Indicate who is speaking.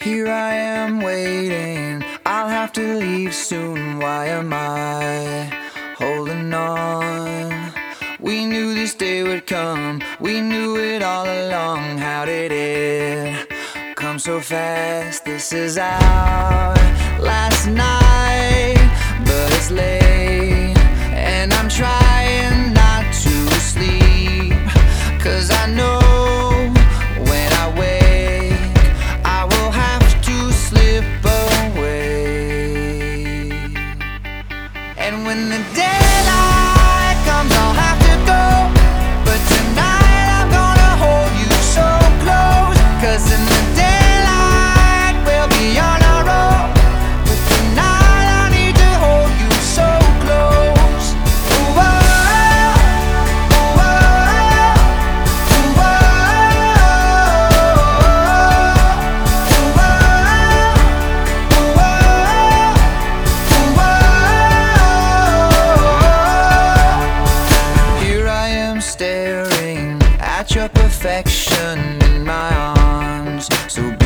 Speaker 1: Here I am waiting, I'll have to leave soon. Why am I holding on? We knew this day would come, we knew it all along. How did it come so fast? This is our last night, but it's late and I'm trying not to sleep, 'cause I know when I wake I will have to slip away. And when the daylight comes I'll have to go, but tonight I'm gonna hold you so close, 'cause in the daylight we'll be on our own, but tonight I need to hold you so close. Ooh, oh, ooh, oh, ooh, oh, ooh, oh, ooh, oh. Here I am staring at your perfection in my arms, so